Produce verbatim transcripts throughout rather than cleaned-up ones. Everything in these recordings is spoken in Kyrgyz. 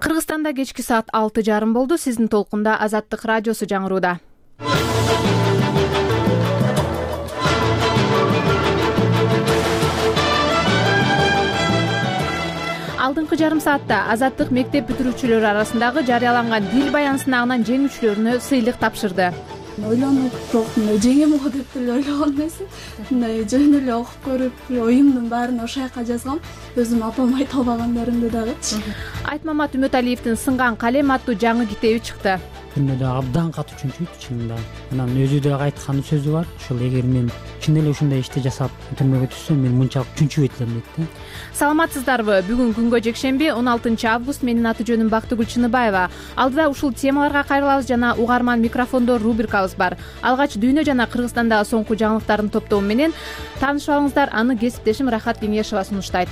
Кыргызстанда кечки саат алты жарым болду. Сиздин толкунда Азаттык радиосу жаңырууда. Алдыңкы жарым саатта Азаттык мектеп бүтүрүүчүлөрү арасындагы жарыяланган дил баян сынагынан жеңүүчүлөрүнө сыйлык тапшырды. Ойлонуп мындай жеңем го деп деле ойлогон эмесмин. Мындай жөн эле окуп көрүп, оюмдун баарын ошол жака жазгам. Өзүм апам айта албагандарымды дагычы. Айтмамат Үмөталиевдин Сынган калем аттуу жаңы китеби чыкты. Күнү да абдан катуу чүнчүйт чынында. Анан өзү да айткан сөзү бар. Ошол эгер мен чын эле ушундай ишти жасап түрмөгө түшсөм, мен мынчалык чүнчүбөйт элем дейт да. Саламатсыздарбы? Бүгүн күнгө жекшемби он алтынчы август. Менин аты жөнүм Бактыгүл Чыныбаева. Алдыда ушул темаларга кайрылабыз жана угарман микрофондо рубрикабыз бар. Алгач дүйнө жана Кыргызстандагы соңку жаңылыктардын топтому менен таанышып алыңыздар. Аны кесиптешим Рахат Кеңешова сунуштайт.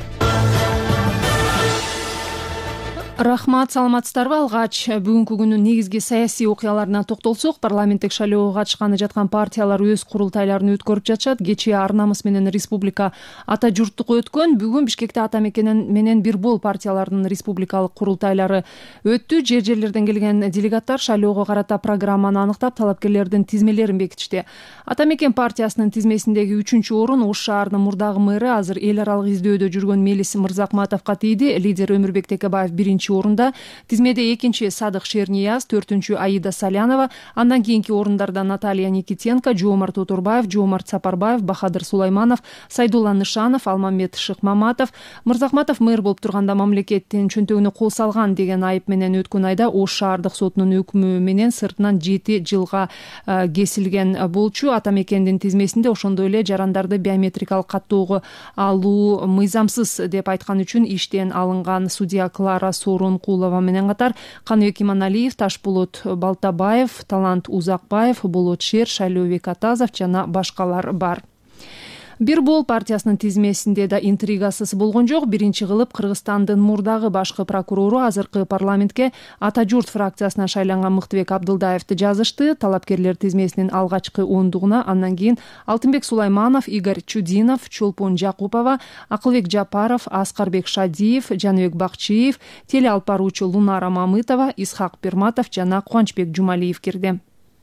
Рахмат, саламатсыздарбы? Алгач бүгүнкү күнүн негизги саясий окуяларына токтолсок, парламенттик шайлоого катышканы жаткан партиялар өз курултайларын өткөрүп жатышат. Кечээ Ар намыс менен Республика ата журттук өткөн. Бүгүн Бишкекте ата мекенен менен бир бол партиялардын республикалык курултайлары өттү. Жер жерлерден келген делегаттар шайлоого карата программаны аныктап, талапкерлердин тизмелерин бекитишти. Ата мекен партиясынын тизмесиндеги үчүнчү орун Ош шаарынын мурдагы мэры, азыр эл аралык издөөдө жүргөн Мелис Мырзакматовго тийди. Лидер Өмүрбек Текебаев биринчи орунда, тизмеде экинчи Садык Шернияз, төртүнчү Аида Салянова, андан кийинки орундарда Наталья Никитенко, Жоомарт Отурбаев, Жоомарт Сапарбаев, Бахадыр Сулайманов, Сайдулла Нышанов, Алмамбет Шыкмаматов. Мырзакматов мэр болуп турганда мамлекеттин чөнтөгүнө кол салган деген айып менен өткөн айда Ош шаардык сотунун өкүмү менен сыртынан жети жылга кесилген болчу. Ата мекендин тизмесинде ошондой эле жарандарды биометрикалык каттоого алуу мыйзамсыз деп айткан үчүн иштен алынган судья Клара Сооронкулова менен катар Каныбек Иманалиев, Ташболот Балтабаев, Талант Узакбаев, Болот Шер, Шайлообек Атазов жана башкалар бар. Бир бол партиясынын тизмесинде да интригасыз болгон жок. Биринчи кылып Кыргызстандын мурдагы башкы прокурору, азыркы парламентке Ата журт фракциясынан шайланган Мыктыбек Абдылдаевди жазышты. Талапкерлер тизмесинин алгачкы ондугуна андан кийин Алтынбек Сулайманов, Игорь Чудинов, Чолпон Жакупова, Акылбек Жапаров, Аскарбек Шадиев, Жаныбек Бакчиев, теле алып баруучу Лунара Мамытова, Исхак Перматов жана Кубанычбек Жумалиев кирди.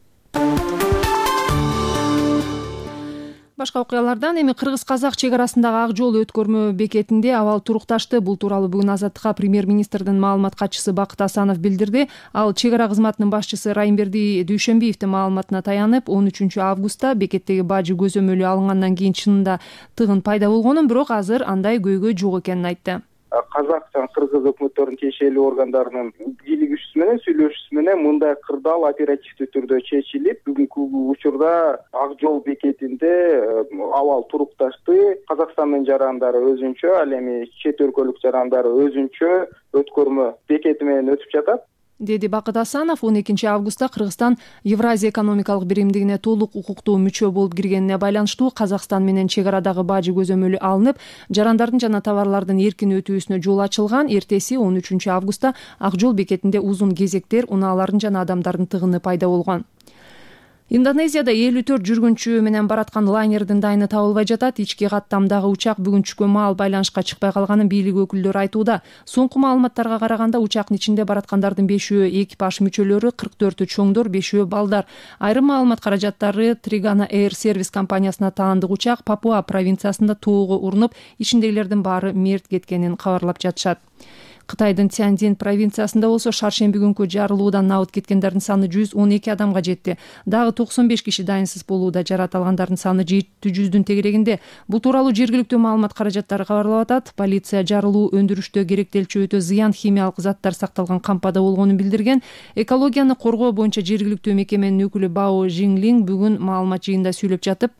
Башка окуялардан эми кыргыз-казак чек арасындагы ак жол өткөрмө бекетинде абал турукташты. Бул тууралуу бүгүн Азаттыкка премьер-министрдин маалымат катчысы Бакыт Асанов билдирди. Ал чек ара кызматынын башчысы Райымберди Дүйшөнбиевдин маалыматына таянып, он үчүнчү августта бекеттеги бажы көзөмөлү алынгандан кийин чынында тыгын пайда болгонун, бирок азыр андай көйгөй жок экенин айтты. Казак жана кыргыз өкмөттөрүнүн тиешелүү органдарынын бийлигүүчүсү менен сүйлөшүүсү менен мындай кырдаал оперативдүү түрдө чечилип, бүгүнкү учурда ак жол бекетинде абал турукташты. Казакстандын жарандары өзүнчө, ал эми чет өлкөлүк жарандары өзүнчө өткөрмө бекети менен өтүп жатат, деди Бакыт Асанов. он экинчи августта Кыргызстан Евразия экономикалык биримдигине толук укуктуу мүчө болуп киргенине байланыштуу Казакстан менен чек арадагы бажы көзөмөлү алынып, жарандардын жана товарлардын эркин өтүүсүнө жол ачылган. Эртеси он үчүнчү августта ак жол бекетинде узун кезектер, унаалардын жана адамдардын тыгыны пайда болгон. Индонезияда элүү төрт жүргүнчү менен бараткан лайнердин дайыны табылбай жатат. Ички каттамдагы учак бүгүн түшкөн маал байланышка чыкпай калганын бийлик өкүлдөрү айтууда. Соңку маалыматтарга караганда учактын ичинде бараткандардын бешөө экипаж мүчөлөрү, кырк төртү чоңдор, бешөө балдар. Айрым маалымат каражаттары Тригана Air сервис компаниясына таандык учак Папуа провинциясында тоого урунуп, ичиндегилердин баары мерт кеткенин кабарлап жатышат. Кытайдын Тяньцзин провинциясында болсо шаршемби күнкү жарылуудан набыт кеткендердин саны жүз он эки адамга жетти. Дагы токсон беш киши дайынсыз болууда, жарат алгандардын саны жети жүздүн тегерегинде. Бул тууралуу жергиликтүү маалымат каражаттары кабарлап атат. Полиция жарылуу өндүрүштө керектелчү өтө зыян химиялык заттар сакталган кампада болгонун билдирген. Экологияны коргоо боюнча жергиликтүү мекеменин өкүлү Бао Жинглин бүгүн маалымат жыйында сүйлөп жатып,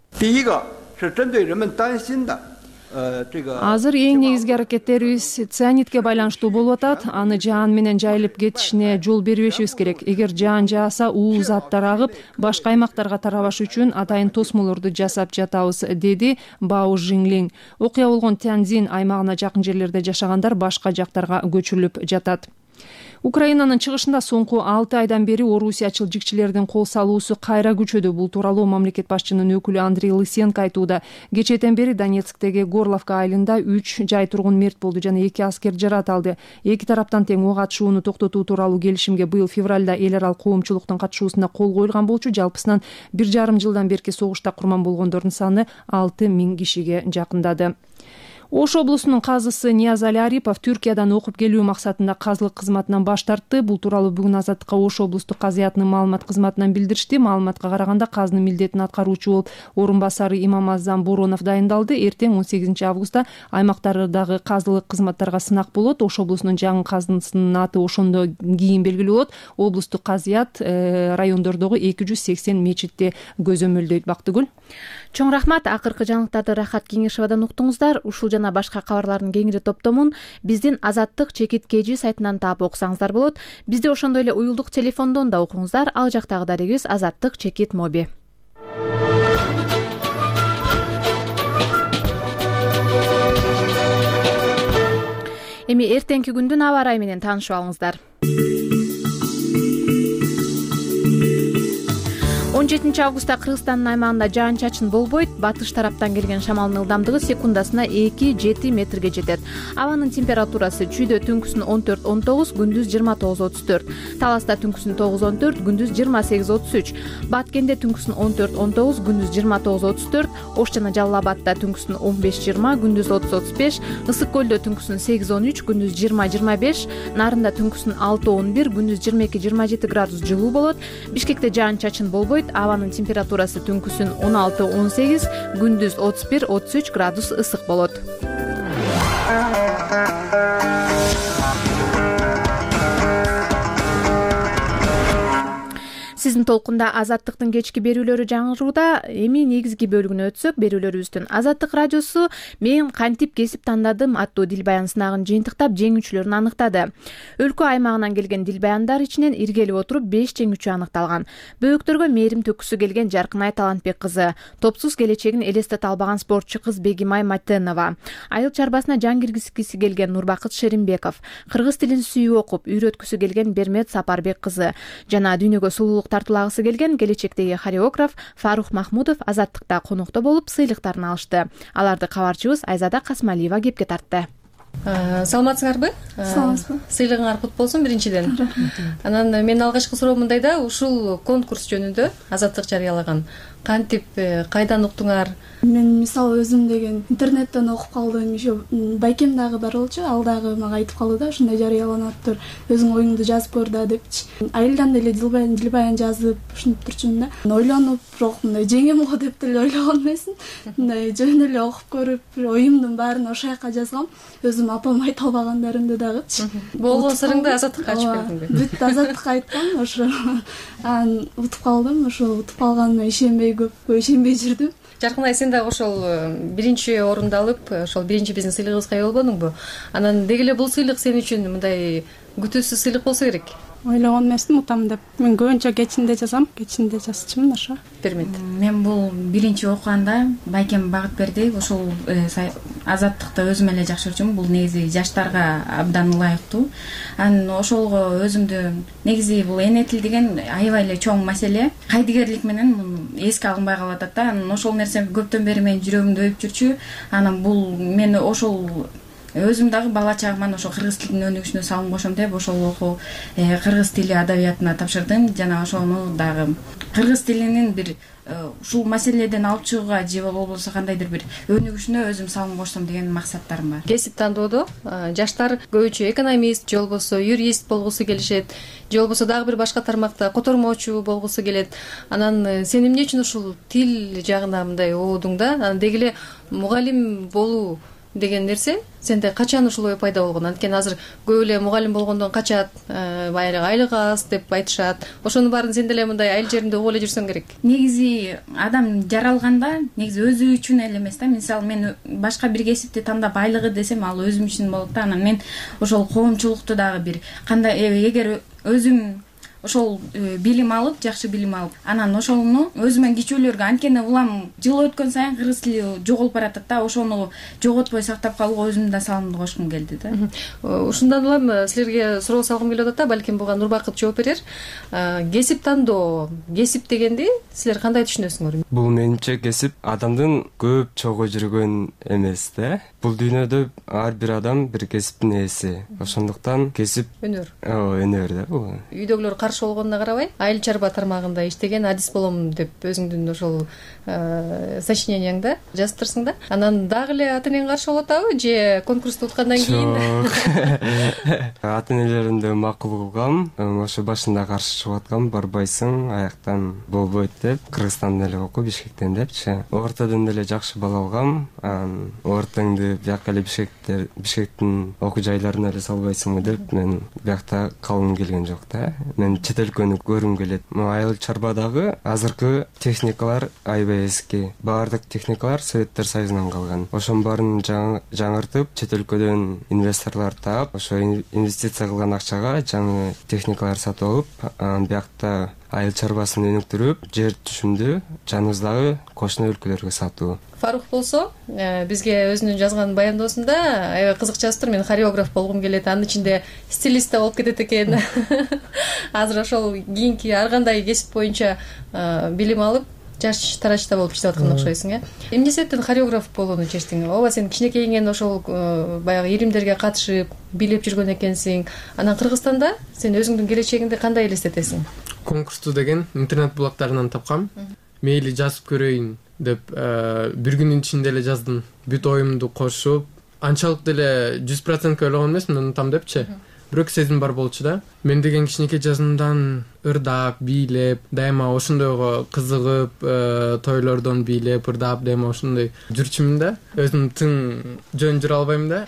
азыр эң негизги аракеттерибиз цианидке байланыштуу болуп атат. Аны жаан менен жайылып кетишине жол бербешибиз керек. Эгер жаан жааса, уу заттар агып, башка аймактарга тарабаш үчүн атайын тосмолорду жасап жатабыз, деди Бао Жинглин. Окуя болгон Тяньцзин аймагына жакын жерлерде жашагандар башка жактарга көчүрүлүп жатат. Украинанын чыгышында соңку алты айдан бери орусиячыл жикчилердин кол салуусу кайра күчөдү. Бул тууралуу мамлекет башчынын өкүлү Андрей Лысенко айтууда. Кечээден бери Донецктеги Горловка айылында үч жай тургун мерт болду жана эки аскер жаракат алды. Эки тараптан тең ок атышууну токтотуу тууралуу келишимге быйыл февралда эл аралык коомчулуктун катышуусунда кол коюлган болчу. Жалпысынан бир жарым жылдан берки согушта курман болгондордун саны алты миң кишиге жакындады. Ош облусунун казысы Ниязали Арипов Түркиядан окуп келүү максатында казылык кызматынан баш тартты. Бул тууралуу бүгүн Азаттыкка Ош облустук казыятынын маалымат кызматынан билдиришти. Маалыматка караганда казынын милдетин аткаруучу болуп орун басары Имамазам Боронов дайындалды. Эртең он сегизинчи августта аймактардагы казылык кызматтарга сынак болот. Ош облусунун жаңы казынысынын аты ошондо кийин белгилүү болот. Облустук казыят райондордогу эки жүз сексен мечитте көзөмөлдөйт. Бактыгүл. Чоң рахмат. Акыркы жаңылыктарды Рахат Кеңешевадан уктуңуздар. Ушул жана башка кабарлардын кеңири топтомун биздин Азаттык чекит kg сайтынан таап окусаңыздар болот. Бизди ошондой эле уюлдук телефондон да окуңуздар. Ал жактагы дарегибиз Азаттык чекит моби. Эми эртеңки күндүн аба ырайы менен таанышып алыңыздар. он жетинчи августта Кыргызстандын аймагында жаан-чачын болбойт. Батыш тараптан келген шамалдын ылдамдыгы секундасына эки жети метрге жетет. Абанын температурасы чүйдө түнкүсүн он төрт он тогуз, күндүз жыйырма тогуз отуз төрт. Таласта түнкүсүн тогуз он төрт, күндүз жыйырма сегиз отуз үч. Баткенде түнкүсүн он төрт он тогуз, күндүз жыйырма тогуз отуз төрт. Ош жана Жалал Абадта түнкүсүн он беш жыйырма, күндүз отуз отуз беш. Ысык көлдө түнкүсүн сегиз он үч, күндүз жыйырма жыйырма беш. Нарында түнкүсүн алты он бир, күндүз жыйырма эки жыйырма жети градус жылуу болот. Бишкекте жаан-чачын болбойт. Абанын температурасы түнкүсүн он алты он сегиз, күндүз отуз бир отуз үч градус ысык болот. Сиздин толкунда Азаттыктын кечки берүүлөрү жаңырууда. Эми негизги бөлүгүнө өтсөк, берүүлөрүбүздүн Азаттык радиосу мен кантип кесип тандадым аттуу дилбаян сынагын жыйынтыктап жеңүүчүлөрүн аныктады. Өлкө аймагынан келген дилбаяндар ичинен иргелип отуруп беш жеңүүчү аныкталган. Бөөктөргө мээрим төккүсү келген Жаркынай Талантбек кызы, топсуз келечегин элестете албаган спортчу кыз Бегимай Матенова, айыл чарбасына жан киргизгиси келген Нурбакыт Шеримбеков, кыргыз тилин сүйүп окуп үйрөткүсү келген Бермет Сапарбек кызы жана дүйнөгө сулуулук тартуулагысы келген келечектеги хореограф Фарух Махмудов Азаттыкта конокто болуп сыйлыктарын алышты. Аларды кабарчыбыз Айзада Касмалиева кепке тартты. Саламатсыңарбы? Саламатсызбы. Сыйлыгыңар кут болсун биринчиден. Анан менин алгачкы суроо мындай да, ушул конкурс жөнүндө Азаттык жарыялаган. Кантип, кайдан уктуңар? Мен мисалы өзүм деген интернеттен окуп калдым, еще байкем дагы бар болчу, ал дагы мага айтып калды да, ушундай жарыяланыптыр, өзүң оюңду жазып көр да депчи. Айылдан деле дилбаян дилбаян жазып ушинтип турчумун да. Ойлонуп, бирок мындай жеңем го деп деле ойлогон эмесмин. Мындай жөн эле окуп көрүп, оюмдун баарын ошол жака жазгам. Өзүм апам айта албагандарымды дагычы. Болгон сырыңды Азаттыкка ачып бердиңби? Бүт Азаттыкка айткам, ошо анан утуп калдым, ошо утуп калганыма ишенбей көп ишенбей жүрдүм. Жаркынай, сен да ошол биринчи орунду алып, ошол биринчи биздин сыйлыгыбызга ээ болбодуңбу? Анан деги эле бул сыйлык сен үчүн мындай күтүүсүз сыйлык болсо керек. Ойлогон эмесмин утам деп. Мен көбүнчө кечинде жазам, кечинде жазчумун ошо. Бермет. Мен бул биринчи окуганда байкем багыт берди. Ошол Азаттыкты өзүм эле жакшы көрчүмүн. Бул негизи жаштарга абдан ылайыктуу. Анан ошолго өзүмдү негизи бул эне тил деген аябай эле чоң маселе. Кайдыгерлик менен эске алынбай калып атат да. Анан ошол нерсе көптөн бери менин жүрөгүмдү өйүп жүрчү. Анан бул мен ошол өзүм дагы бала чагыман ошо кыргыз тилинин өнүгүшүнө салым кошом деп ошол окуу кыргыз тили адабиятына тапшырдым. Жана ошону дагы кыргыз тилинин бир ушул маселеден алып чыгууга же болбосо кандайдыр бир өнүгүшүнө өзүм салым коштум деген максаттарым бар. Кесип тандоодо жаштар көбүнчө экономист, же болбосо юрист болгусу келишет, же болбосо дагы бир башка тармакта котормочу болгусу келет. Анан сен эмне үчүн ушул тил жагына мындай оодуң да? Анан деги эле мугалим болуу деген нерсе сенде качан ушул пайда болгон? Анткени азыр көп эле мугалим болгондон качат, баягы айлык аз деп айтышат. Ошонун баарын сен деле мындай айыл жеринде угуп эле жүрсөң керек. Негизи адам жаралганда негизи өзү үчүн эле эмес да. Мисалы мен башка бир кесипти тандап айлыгы десем, ал өзүм үчүн болот да. Анан мен ошол коомчулукту дагы бир кандай эгер өзүм ошол билим алып, жакшы билим алып, анан ошону өзүмөн кичүүлөргө, анткени улам жыл өткөн сайын кыргыз тили жоголуп баратат да, ошону жоготпой сактап калууга өзүмдүн да салымымды кошкум келди да. Ушундан улам силерге суроо салгым келип атат да, балким буга Нурбакыт жооп берер. Кесип тандоо, кесип дегенди силер кандай түшүнөсүңөр? Бул менимче кесип адамдын көп чогуу жүргөн эмес да. Бул дүйнөдө ар бир адам бир кесиптин ээси. Ошондуктан кесип өнөр. Ооба, өнөр да бул. Үйдөгүлөр каршы болгонуна карабай, айыл чарба тармагында иштеген адис болом деп өзүңдүн ошол сочиненияңда жазыптырсың да. Анан дагы эле ата энең каршы болуп атабы же конкурсту уткандан кийин? Ата энелерим да макул кылгам. Ошо башында каршы чыгып аткам, барбайсың, аяктан болбойт деп, Кыргызстандан эле оку, Бишкектен депчи. Ортодон деле жакшы бала алгам. Анан ортоңду бияка эле Бишкектер, Бишкектин окуу жайларына эле салбайсыңбы деп, мен биякта калгым келген жок да. Мен чет өлкөнү көргүм келет. Айыл чарбадагы азыркы техникалар аябай эски. Баардык техникалар Советтер Союзунан калган. Ошонун баарын жаңыртып, чет өлкөдөн инвесторлор таап, ошо инвестиция кылган акчага жаңы техникалар сатып алып, анан биякта айыл чарбасын өнүктүрүп, жер түшүмдү жаныбыздагы кошуна өлкөлөргө сатуу. Фарух болсо, бизге өзүнүн жазган баяндоосунда аябай кызык жазыптыр. Мен хореограф болгум келет, анын ичинде стилист да болуп кетет экен. Азыр ошол кийинки ар кандай кесип боюнча билим алып, жаш тарачта болуп иштеп аткан окшойсуң, э? Эмне себептен хореограф болууну чечтиң? Ооба, сен кичинекейиңен ошол баягы иримдерге катышып, билеп жүргөн экенсиң. Анан Кыргызстанда сен өзүңдүн келечегиңди кандай элестетесиң? Конкурсту деген интернет булактарынан тапкам. Мейли жазып көрөйүн деп бир күнүн ичинде эле жаздым. Бүт оюмду кошуп, анчалык деле жүз процентке ойлогон эмесмин, унутам депчи. Бирок сезим бар болчу да. Мен деген кичинекей жазымдан ырдап, бийлеп, дайыма ошондойго кызыгып, тойлордон бийлеп, ырдап, дайыма ошондой жүрчүмүн да. Өзүм тың жөн жүрө албайм да.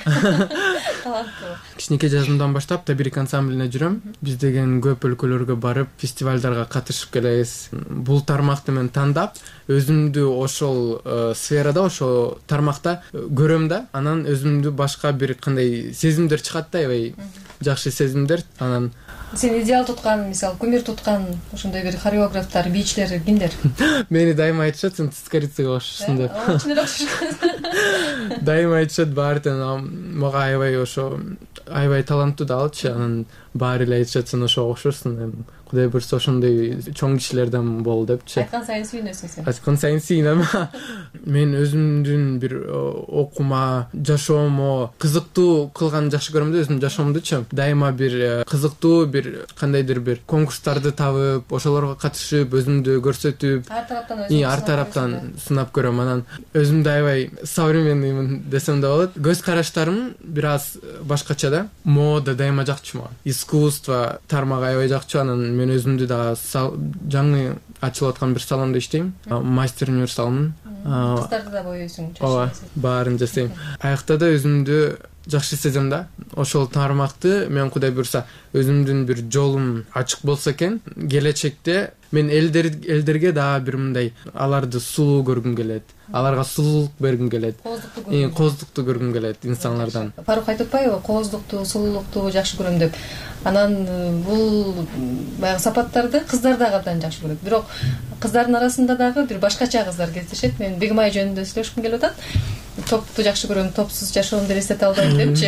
Кичинекей жазымдан баштап табирик ансамблине жүрөм. Биз деген көп өлкөлөргө барып, фестивалдарга катышып келебиз. Бул тармакты мен тандап, өзүмдү ошол сферада, ошол тармакта көрөм да. Анан өзүмдү башка бир кандай сезимдер чыгат да, аябай жакшы сезимдер. Анан сен идеал туткан, мисалы, кумир туткан ошондой бир хореографтар, бийчилер кимдер? Мени дайыма айтышат, сен Цицкарицага окшошсуң деп. Чын эле окшошкан. Дайыма айтышат, баардын мага аябай ошо аябай таланттуу да алчы. Анан баары эле айтышат, сен ошого окшошсуң. Кудай буйрса ошондой чоң кишилерден бол депчи. Айткан сайын сүйүнөсүң сен. Айткан сайын сүйүнөм. Мен өзүмдүн бир окума, жашоомо кызыктуу кылган жакшы көрөм да, өзүмдүн жашоомдучу. Дайыма бир кызыктуу бир кандайдыр бир конкурстарды табып, ошолорго катышып, өзүмдү көрсөтүп, ар тараптан өзүмдү ар тараптан сынап көрөм. Анан өзүмдү аябай современныймын десем да болот. Көз караштарым бир аз башкача да. Мода дайыма жакчу мага. Искусство тармагы аябай жакчу. Анан мен өзүмдү да жаңы ачылып аткан бир салондо иштейм. Мастер универсалмын. Кыздарды да боёйсуң? Ооба, баарын жасайм. Аякта да өзүмдү жакшы сезем да. Ошол тармакты мен кудай буйрса өзүмдүн бир жолум ачык болсо экен, келечекте мен элдер элдерге дагы бир мындай аларды сулуу көргүм келет. Аларга сулуулук бергим келет. Кооздукту көргүм келет инсандардан. Фарух айтып атпайбы, кооздукту, сулуулукту жакшы көрөм деп. Анан бул баягы сапаттарды кыздар дагы абдан жакшы көрөт. Бирок кыздардын арасында дагы бир башкача кыздар кездешет. Мен Бегимай жөнүндө сүйлөшкүм келип атат. Топту жакшы көрөм, топсуз жашоомду элестете албайм депчи.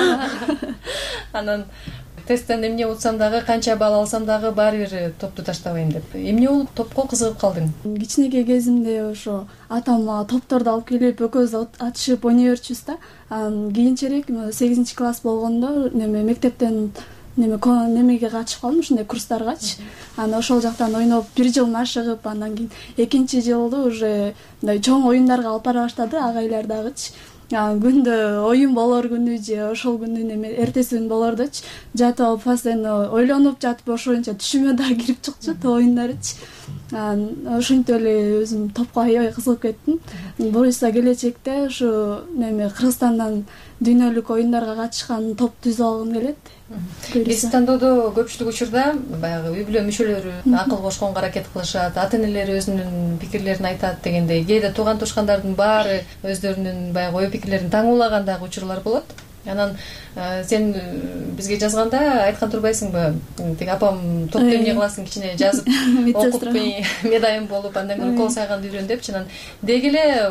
Анан тесттен эмне утсам дагы, канча балл алсам дагы баары бир топту таштабайм деп. Эмне болуп топко кызыгып калдың? Кичинекей кезимде ошо атам мага топторду алып келип, экөөбүз атышып ойной берчүбүз да. Анан кийинчерээк сегизинчи класс болгондо неме мектептен неме немеге катышып калдым, ушундай курстаргачы. Анан ошол жактан ойноп бир жыл машыгып, андан кийин экинчи жылды уже мындай чоң оюндарга алып бара баштады агайлар дагычы. Күндө оюн болор күнү же ошол күнү неме эртеси күн болордучу. Жатып алып постоянно ойлонуп жатып ошоюнча түшүмө да кирип чыкчу оюндарычы. Ошентип эле өзүм топко аябай кызыгып кеттим. Буюрса келечекте ушу неме Кыргызстандан дүйнөлүк оюндарга катышкан топ түзүп алгым келет. Биз тандоодо көпчүлүк учурда баягы үй бүлө мүчөлөрү акыл кошконго аракет кылышат, ата энелери өзүнүн пикирлерин айтат дегендей, кээде тууган тушкандардын баары өздөрүнүн баягы ой пикирлерин таңуулаган дагы учурлар болот. Анан сен бизге жазганда айткан турбайсыңбы, тиги апам топту эмне кыласың, кичине жазып окуп медайым болуп, андан кийин укол сайганды үйрөн депчи. Анан деги эле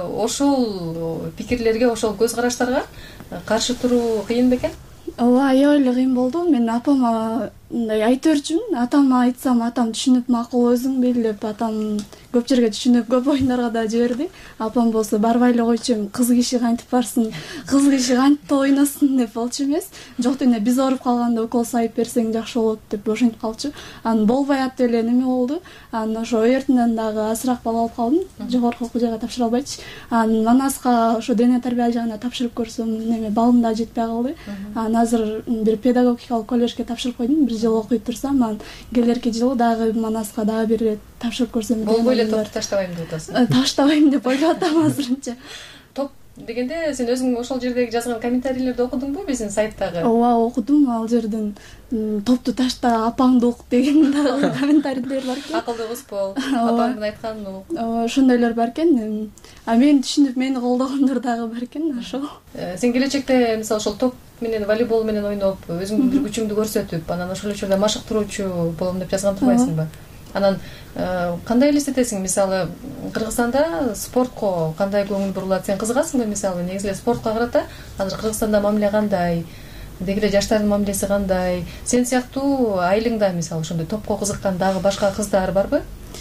ошол пикирлерге, ошол көз караштарга каршы туруу кыйын бекен? Ооба, аябай эле кыйын болду. Мен апама мындай айтып жүрчүмүн, атама айтсам атам түшүнүп макул өзүң белгилеп, атам көп жерге түшүнүп көп оюндарга да жиберди. Апам болсо барбай эле койчу, кыз киши кантип барсын, кыз киши кантип ойносун деп болчу эмес. Жок дене биз ооруп калганда укол сайып берсең жакшы болот деп ошентип калчу. Анан болбой атты эле неме болду. Анан ошо эртеңден дагы азыраак бала алып калдым. Жогорку окуу жайга тапшыра албайчы. Анан Манаска ошо дене тарбия жагына тапшырып көрсөм, неме балым да жетпей калды. Анан азыр бир педагогикалык коллежге тапшырып койдум. Бир жыл окуй турсам, анан келерки жылы дагы Манаска дагы бир ирет тапшырып көрсөм. Болбой эле топту таштабайм деп атасың. Таштабайм деп ойлоп атам азырынча. Топ дегенде сен өзүң ошол жердеги жазган комментарийлерди окудуңбу биздин сайттагы? Ооба, окудум. Ал жерден топту ташта, апаңды ук деген дагы комментарийлер бар экен. Акылды кыз бол, апаңдын айтканын ук. Ооба, ошондойлор бар экен. А мени түшүнүп мени колдогондор дагы бар экен, ошол. Сен келечекте мисалы ошол топ менен, волейбол менен ойноп, өзүңдүн бир күчүңдү көрсөтүп, анан ошол учурда машыктыруучу болом деп жазган турбайсыңбы? Анан кандай элестетесиң, мисалы Кыргызстанда спортко кандай көңүл бурулат? Сен кызыгасыңбы, мисалы негизи эле спортко карата? Азыр Кыргызстанда мамиле кандай? Деги эле жаштардын мамилеси кандай? Сен сыяктуу айылыңда мисалы ошондой топко кызыккан дагы башка кыздар барбы?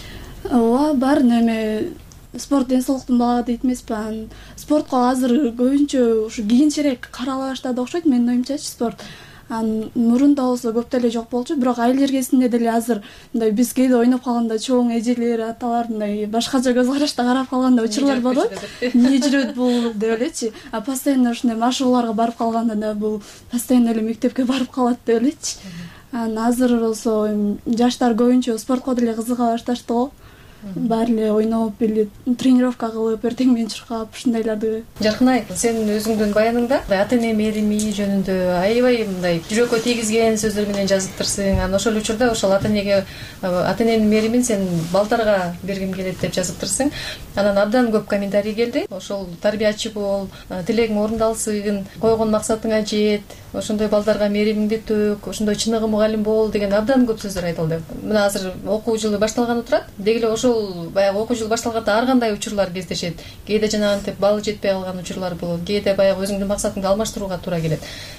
Ооба, бар. Неме спорт ден соолуктун багы дейт эмеспи? Спортко азыр көбүнчө ушу кийинчерээк карала баштады окшойт, менин оюмчачы спорт. Анан мурунда болсо көп деле жок болчу, бирок айыл эргесинде деле азыр мындай биз кээде ойноп калганда чоң эжелер, аталар мындай башкача көз карашта карап калганда учурлар болот. Эмне жүрөт бул деп элечи. А постоянно ушундай машыгууларга барып калганда да бул постоянно эле мектепке барып калат деп элечи. Анан азыр болсо жаштар көбүнчө спортко деле кызыга башташты го. Баары эле ойноп, эле тренировка кылып, эртең менен чуркап, ушундайларды. Жаркынай, сен өзүңдүн баяныңда ата эне мээрими жөнүндө аябай мындай жүрөккө тийгизген сөздөр менен жазыптырсың. Анан ошол учурда ошол ата энеге, ата эненин мээримин сен балдарга бергим келет деп жазыптырсың. Анан абдан көп комментарий келди. Ошол тарбиячы бол, тилегиң орундалсын, койгон максатыңа жет, ошондой балдарга мээримиңди төк, ошондой чыныгы мугалим бол деген абдан көп сөздөр айтылды. Мына азыр окуу жылы башталганы турат. Деги эле ошол баягы окуу жылы башталганда ар кандай учурлар кездешет. Кээде жанагынтип балы жетпей калган учурлар болот. Кээде баягы өзүңдүн максатыңды алмаштырууга туура келет.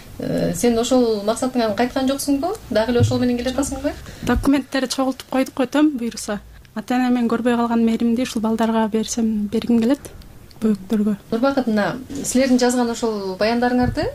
Сен ошол максатыңан кайткан жоксуңбу? Дагы эле ошол менен келе жатасыңбы? Документтерди чогултуп койдук өтөм, буйруса. Ата энемен көрбөй калган мээримди ушул балдарга берсем бергим келет, бөктөргө. Нурбакыт, мына силердин жазган ошол баяндарыңарды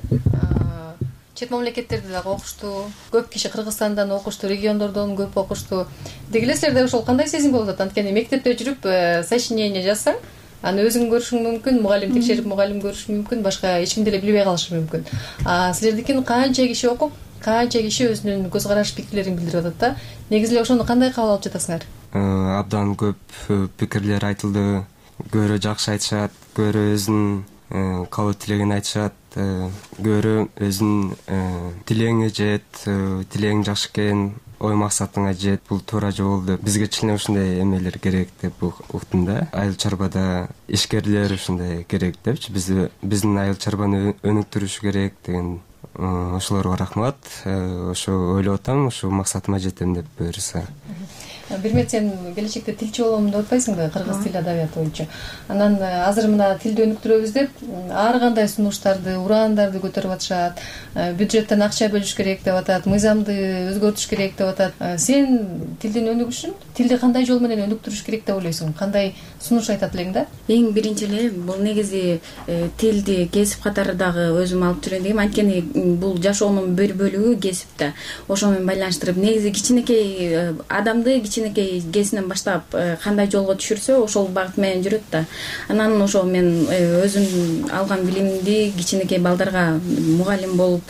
чет мамлекеттерде дагы окушту, көп киши Кыргызстандан окушту, региондордон көп окушту. Деги эле силерде ошол кандай сезим болуп атат? Анткени мектепте жүрүп сочинение жазсаң, аны өзүң көрүшүң мүмкүн, мугалим текшерип, мугалим көрүшү мүмкүн, башка эч ким деле билбей калышы мүмкүн. А силердикин канча киши окуп, канча киши өзүнүн көз караш, пикирлерин билдирип атат да? Негизи эле ошону кандай кабыл алып жатасыңар? Абдан көп пикирлер айтылды. Көрө жакшы айтышат, көрө өзүнүн кабыл тилегин айтышат, көрө өзүнүн тилегиңе жет, тилегиң жакшы экен, ой максатыңа жет, бул туура жол деп. Бизге чын ушундай эмелер керек деп уктум да. Айыл чарбада ишкерлер ушундай керек депчи. Биз биздин айыл чарбаны өнүктүрүш керек деген. Ошолорго рахмат. Ошо ойлоп атам, ошо максатыма жетем деп буюрса. Бирмет, сен келечекте тилчи болом деп атпайсыңбы, кыргыз тил адабияты боюнча? Анан азыр мына тилди өнүктүрөбүз деп ар кандай сунуштарды, ураандарды көтөрүп атышат. Бюджеттен акча бөлүш керек деп атат, мыйзамды өзгөртүш керек деп атат. Сен тилдин өнүгүшүн, тилди кандай жол менен өнүктүрүш керек деп ойлойсуң? Кандай сунуш айтат элең да? Эң биринчи эле бул негизи тилди кесип катары дагы өзүм алып жүрөйүн дегем. Анткени бул жашоонун бир бөлүгү кесип да. Ошо менен байланыштырып, негизи кичинекей адамды кичинекей кезинен баштап кандай жолго түшүрсө, ошол багыт менен жүрөт да. Анан ошо мен өзүм алган билимди кичинекей балдарга мугалим болуп,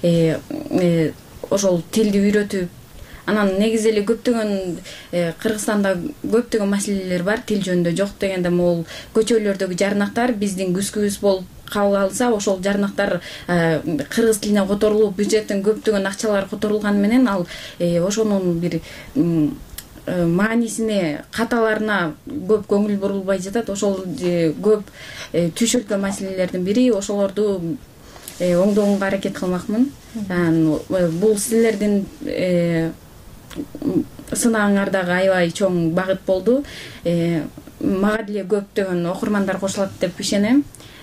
ошол тилди үйрөтүп, анан негизи эле көптөгөн Кыргызстанда көптөгөн маселелер бар тил жөнүндө. Жок дегенде могул көчөлөрдөгү жарнактар биздин күзгүбүз болуп кабыл алса, ошол жарнактар кыргыз тилине которулуп, бюджеттен көптөгөн акчалар которулганы менен ал ошонун бир маанисине, каталарына көп көңүл бурулбай жатат. Ошол көп түшүлгөн маселелердин бири ошолорду оңдоонго аракет кылмакмын. Анан бул силердин сынагыңар дагы аябай чоң багыт болду. Мага деле көптөгөн окурмандар кошулат деп ишенем.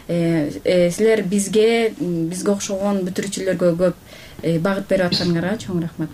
Силер бизге бизге окшогон бүтүрүүчүлөргө көп багыт берип атканыңарга чоң рахмат.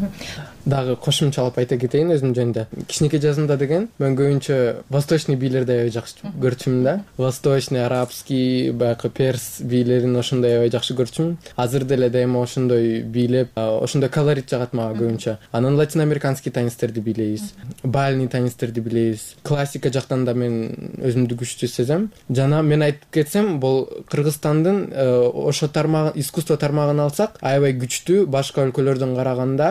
Дагы кошумчалап айта кетейин өзүм жөнүндө. Кичинекей жашымда деген мен көбүнчө восточный бийлерди аябай жакшы көрчүмүн да. Восточный, арабский, баягы перс бийлерин ошондой аябай жакшы көрчүмүн. Азыр деле дайыма ошондой бийлеп, ошондой колорит жагат мага көбүнчө. Анан латиноамериканский танцтерди бийлейбиз, бальный танцтерди бийлейбиз. Классика жактан да мен өзүмдү күчтүү сезем. Жана мен айтып кетсем, бул Кыргызстандын ошо тармагы, искусство тармагын алсак, аябай күчтүү башка өлкөлөрдөн караганда.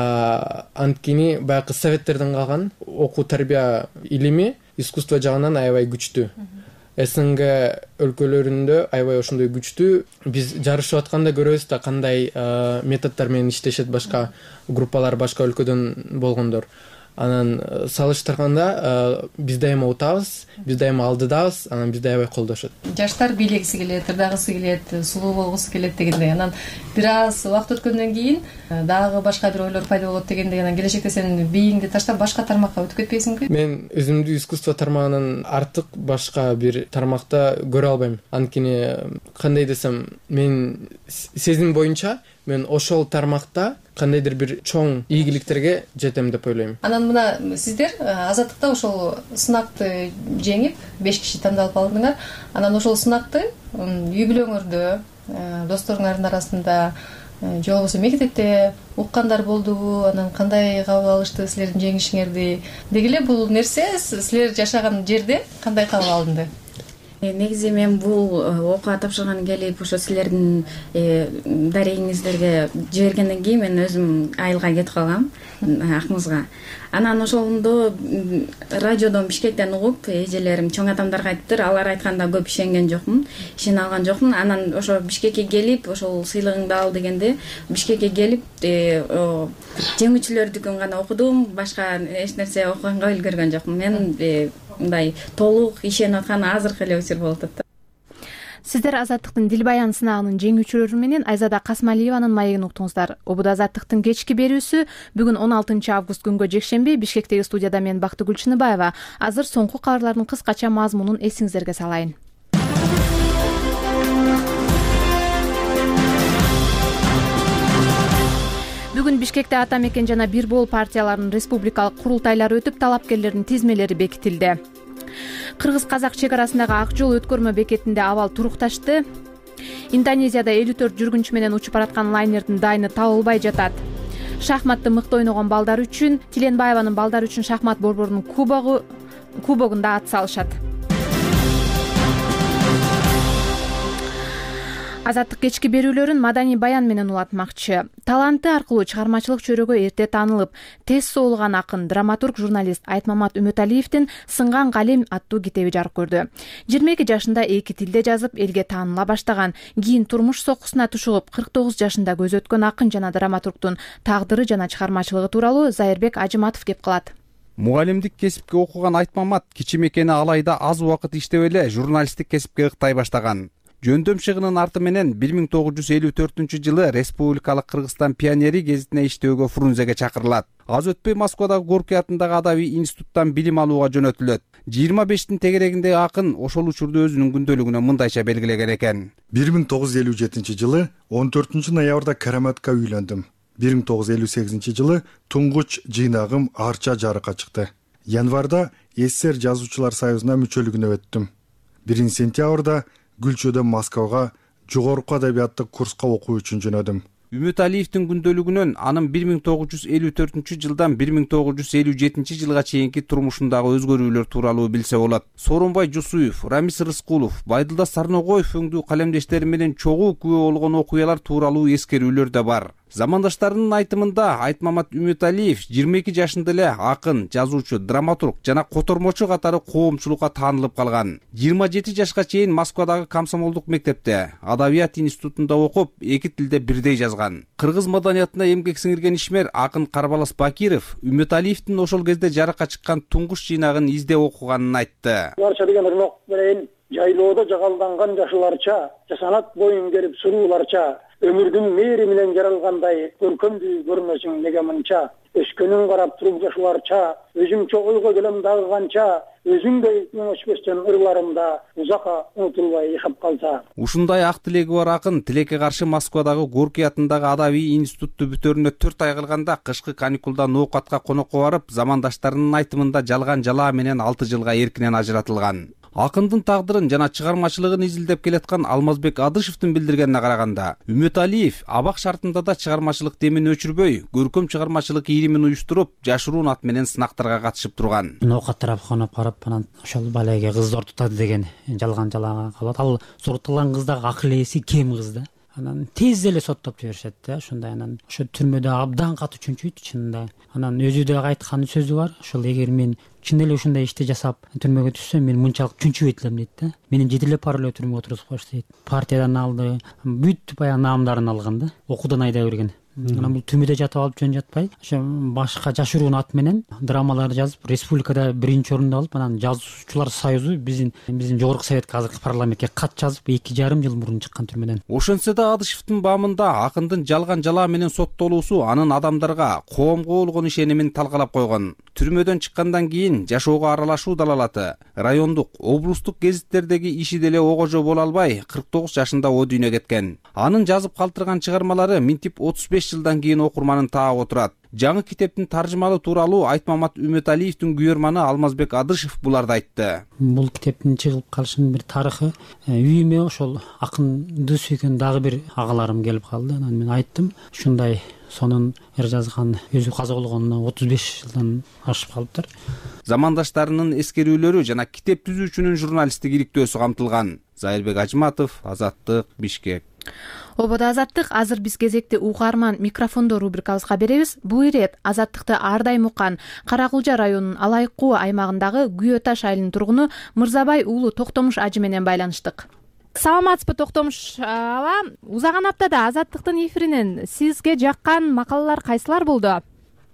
Анткени баягы советтерден калган окуу тарбия илими искусство жагынан аябай күчтүү. СНГ өлкөлөрүндө аябай ошондой күчтүү. Биз жарышып атканда көрөбүз да кандай методдор менен иштешет башка группалар, башка өлкөдөн болгондор. Анан салыштырганда биз дайыма утабыз, биз дайыма алдыдабыз, анан бизди аябай колдошот. Жаштар бийлегиси келет, ырдагысы келет, сулуу болгусу келет дегендей. Анан бир аз убакыт өткөндөн кийин дагы башка бир ойлор пайда болот дегендей. Анан келечекте сен бийиңди таштап башка тармакка өтүп кетпейсиңби? Мен өзүмдү искусство тармагынан артык башка бир тармакта көрө албайм. Анткени кандай десем, мен сезим боюнча мен ошол тармакта кандайдыр бир чоң ийгиликтерге жетем деп ойлойм. Анан мына сиздер Азаттыкта ошол сынакты жеңип беш киши тандалып алдыңар. Анан ошол сынакты үй бүлөңөрдө, досторуңардын арасында же болбосо мектепте уккандар болдубу? Анан кандай кабыл алышты силердин жеңишиңерди? Деги эле бул нерсе силер жашаган жерде кандай кабыл алынды? Негизи мен бул окууга тапшырган келип ошо силердин дарегиңиздерге жибергенден кийин мен өзүм айылга кетип калгам, Акмызга. Анан ошондо радиодон Бишкектен угуп, эжелерим, чоң атамдарга айтыптыр, алар айтканда көп ишенген жокмун, ишене алган жокмун. Анан ошо Бишкекке келип, ошол сыйлыгыңды ал дегенде Бишкекке келип, жеңүүчүлөрдүкүн гана окудум, башка эч нерсе окуганга үлгөргөн жокмун. Мен мындай толук ишенип аткан азыркы эле учур болуп атат. Сиздер Азаттыктын Дилбаян сынагынын жеңүүчүлөрү менен Айзада Касмалиеванын маегин уктуңуздар. Обуда Азаттыктын кечки берүүсү бүгүн он алтынчы август күнгө жекшемби Бишкектеги студияда мен Бактыгүл Чыныбаева. Азыр соңку кабарлардын кыскача мазмунун эсиңиздерге салайын. Бүгүн Бишкекте ата мекен жана бир бол партияларынын республикалык курултайлары өтүп, талапкерлердин тизмелери бекитилди. Кыргыз-казак чек арасындагы ак жол өткөрмө бекетинде абал турукташты. Индонезияда элүү төрт жүргүнчү менен учуп бараткан лайнердин дайыны табылбай жатат. Шахматты мыкты ойногон балдар үчүн Тиленбаеванын балдар үчүн шахмат борборунун кубогу кубогунда ат салышат. Азаттык кечки берүүлөрүн маданий баян менен улантмакчы. Таланты аркылуу чыгармачылык чөйрөгө эрте таанылып, тез соолуган акын, драматург, журналист Айтмамат Үмөталиевдин Сынган калем аттуу китеби жарык көрдү. жыйырма эки жашында эки тилде жазып, элге тааныла баштаган, кийин турмуш соккусуна тушугуп, кырк тогуз жашында көзү өткөн акын жана драматургдун тагдыры жана чыгармачылыгы тууралуу Зайырбек Ажыматов кеп кылат. Мугалимдик кесипке окуган Айтмамат кичи мекени алайда аз убакыт иштеп эле журналисттик кесипке ыктай баштаган. Жөндөм шыгынын арты менен бир миң тогуз жүз элүү төртүнчү жылы Республикалык Кыргызстан пионери гезитине иштөөгө Фрунзеге чакырылат. Аз өтпөй Москвадагы Горький атындагы адабий институттан билим алууга жөнөтүлөт. жыйырма бештин тегерегиндеги акын ошол учурда өзүнүн күндөлүгүнө мындайча белгилеген экен. бир миң тогуз жүз элүү жетинчи жылы он төртүнчү ноябрда Караматка үйлөндүм. бир миң тогуз жүз элүү сегизинчи жылы туңгуч жыйнагым Арча жарыкка чыкты. Январда СССР жазуучулар союзуна мүчөлүгүнө өттүм. биринчи сентябрда Гүлчөдөн Москвага жогорку адабияттык курска окуу үчүн жөнөдүм. Үмөталиевдин күндөлүгүнөн анын бир миң тогуз жүз элүү төртүнчү жылдан бир миң тогуз жүз элүү жетинчи жылга чейинки турмушундагы өзгөрүүлөр тууралуу билсе болот. Сооронбай Жусуев, Рамис Рыскулов, Байдылда Сарногоев өңдүү калемдештери менен чогуу күбө болгон окуялар тууралуу эскерүүлөр да бар. Замандаштарынын айтымында Айтмамат Үмүталиев жыйырма эки жашында эле акын, жазуучу, драматург жана котормочу катары коомчулукка таанылып калган. жыйырма жети жашка чейин Москвадагы комсомолдук мектепте, Адабият институтунда окуп, эки тилде бирдей жазган. Кыргыз маданиятына эмгек сиңирген ишмер акын Карбалас Бакиров Үмүталиевдин ошол кезде жарыкка чыккан туңгуч жыйнагын изде окуганын айтты. Барча деген ырлык менен жайлоодо жагалданган жашыларча, жасанат боюн керип сурууларча, өмүрдүн мээри менен жаралгандай көркөмдүү көрмөсүң неге мынча, өскөнүн карап туруп жашыларча, өзүмчө ойго келем дагы канча, өзүңдөй өчпөстөн ырларымда узакка унутулбай яшап калса. Ушундай ак тилеги бар акын тилекке каршы Москвадагы Горький атындагы Адабий институтту бүтөрүнө төрт ай калганда кышкы каникулда ноокатка конокко барып, замандаштарынын айтымында жалган жалаа менен алты жылга эркинен ажыратылган. Акындын тагдырын жана чыгармачылыгын изилдеп келаткан Алмазбек Адышевдин билдиргенине караганда, Үмүталиев абак шартында да чыгармачылык демин өчүрбөй, көркөм чыгармачылык ийримин уюштуруп, жашыруун ат менен сынактарга катышып турган. Ноокат тарап коноп барып, анан ошол балеге кыз зортутат деген жалган жалаага калат. Ал зортулган кыздагы акыл ээси кем кыз да. Анан тез эле соттоп жиберишет да, ошондой анан ошо түрмөдө абдан катуу чүнчүйт чынында. Анан өзү да айткан сөзү бар, ошол эгер мен чын эле ушундай ишти жасап түрмөгө түшсөм, мен мынчалык чүнчүбөйт элем дейт да. Мени жетелеп барып эле түрмөгө отургузуп коюшту дейт. Партиядан алды, бүт баягы наамдарын алган да, окуудан айдап берген. Анан бул түрмөдө жатып алып жөн жатпай, ошо башка жашыруун ат менен драмалар жазып, республикада биринчи орунду алып, анан жазуучулар союзу биздин биздин жогорку советке азыркы парламентке кат жазып, эки жарым жыл мурун чыккан түрмөдөн. Ошентсе да Адышевдин баамында акындын жалган жалаа менен соттолуусу анын адамдарга, коомго болгон ишенимин талкалап койгон. Түрмөдөн чыккандан кийин жашоого аралашуу далалаты, райондук, облустук гезиттердеги иши деле огожо боло албай, кырк тогуз жашында о дүйнөгө кеткен. Анын жазып калтырган чыгармалары минтип отуз беш жылдан кийин окурманын таап отурат. Жаңы китептин таржымалы тууралуу Айтмамат Үмүталиевдин күйөрманы Алмазбек Адышев буларды айтты. Бул китептин чыгып калышынын бир тарыхы, үйүмө ошол акынды сүйгөн дагы бир агаларым келип калды. Анан мен айттым, ушундай сонун эр жазган өзү каза болгонуна отуз беш жылдан ашып калыптыр. Замандаштарынын эскерүүлөрү жана китеп түзүүчүнүн журналисттик иликтөөсү камтылган. Зайырбек Ажматов, Азаттык, Бишкек. Ободо Азаттык, азыр биз кезекти угарман микрофондо рубрикабызга беребиз. Бул ирет Азаттыкты ар дайым уккан Кара-Кулжа районунун Алайкуу аймагындагы Күйө таш айылынын тургуну Мырзабай уулу Токтомуш ажы менен байланыштык. Саламатсызбы Токтомуш ала? Узаган аптада Азаттыктын эфиринен сизге жаккан макалалар кайсылар болду?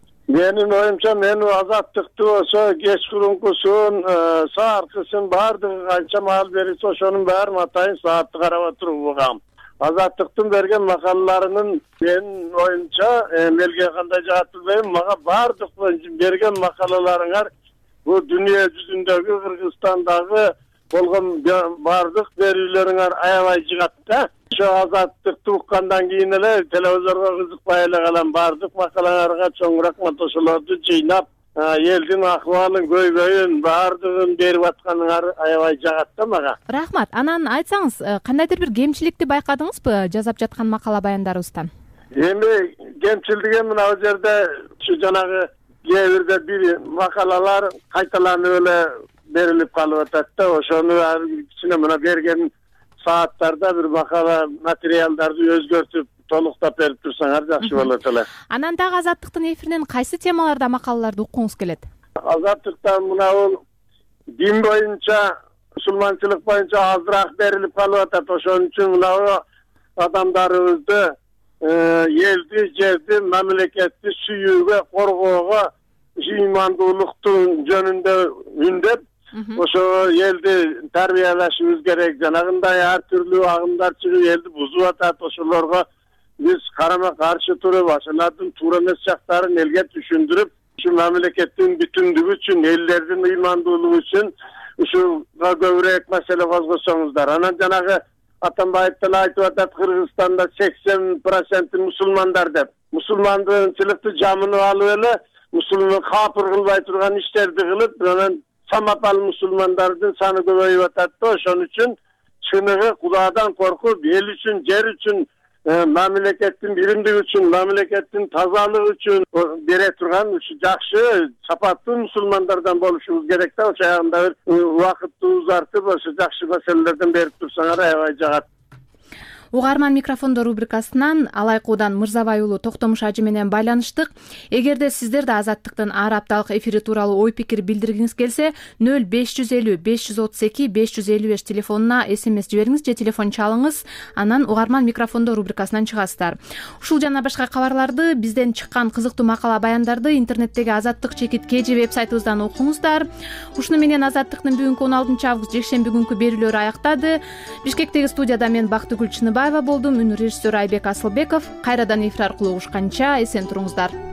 Менин оюмча мен Азаттыкты ошо кечкурункусун, сааркысын баардыгы канча маал берилсе ошонун баарын атайын саатты карап отуруп угам. Азаттыктын берген макалаларынын менин оюмча элге кандай жаап билбейм, мага баардык берген макалаларыңар бул дүйнө жүзүндөгү Кыргызстандагы болгон баардык берүүлөрүңөр аябай жыгат да. Ошо Азаттыкты уккандан кийин эле телевизорго кызыкпай эле калам, баардык макалаңарга чоң рахмат, ошолорду жыйнап элдин акыбалын, көйгөйүн баардыгын берип атканыңар аябай жагат да мага. Рахмат. Анан айтсаңыз, кандайдыр бир кемчиликти байкадыңызбы жасап жаткан макала баяндарыбыздан? Эми кемчилдиги мына бул жерде ушу жанагы кээ бирде бир макалалар кайталанып эле берилип калып атат да, ошону кичине мына берген сааттарда бир макала материалдарды өзгөртүп толуктап берип турсаңар жакшы болот эле. Анан дагы Азаттыктын эфиринен кайсы темаларда макалаларды уккуңуз келет? Азаттыктан мына бул дин боюнча, мусулманчылык боюнча азыраак берилип калып атат. Ошон үчүн мына адамдарыбызды элди, жерди, мамлекетти сүйүүгө, коргоого, ыймандуулуктун жөнүндө үндөп, ошо элди тарбиялашыбыз керек. Жанагындай ар түрлүү агымдар чыгып элди бузуп атат. Ошолорго биз карама каршы туруп, ошолордун туура эмес жактарын элге түшүндүрүп, ушу мамлекеттин бүтүндүгү үчүн, элдердин ыймандуулугу үчүн ушуга көбүрөөк маселе козгосоңуздар. Анан жанагы Атамбаев деле айтып атат, Кыргызстанда сексен процент мусулмандар деп. Мусулманчылыкты жамынып алып эле, мусулман капыр кылбай турган иштерди кылып, анан самапал мусулмандардын саны көбөйүп атат да. Ошон үчүн чыныгы Кудайдан коркуп, эл үчүн, жер үчүн, мамлекеттин биримдиги үчүн, мамлекеттин тазалыгы үчүн бере турган ушу жакшы, сапаттуу мусулмандардан болушубуз керек да. Ошо ягында бир убакытты узартып, ошо жакшы маселелерден берип турсаңар аябай жагат. Угарман микрофондо рубрикасынан Алайкуудан Мырзабай уулу Токтомуш ажы менен байланыштык. Эгерде сиздер да Азаттыктын ар апталык эфири тууралуу ой пикир билдиргиңиз келсе, нөл беш жүз элүү беш жүз отуз эки беш жүз элүү беш телефонуна смс жибериңиз же телефон чалыңыз, анан Угарман микрофондо рубрикасынан чыгасыздар. Ушул жана башка кабарларды, бизден чыккан кызыктуу макала баяндарды интернеттеги Азаттык чекит kg вебсайтыбыздан окуңуздар. Ушуну менен Азаттыктын бүгүнкү он алтынчы август жекшемби күнкү берүүлөрү аяктады. Бишкектеги студияда мен Бактыгүл Чыныбаева болдум, үнү режиссер Айбек Асылбеков. Кайрадан эфир аркылуу угушканча эсен туруңуздар.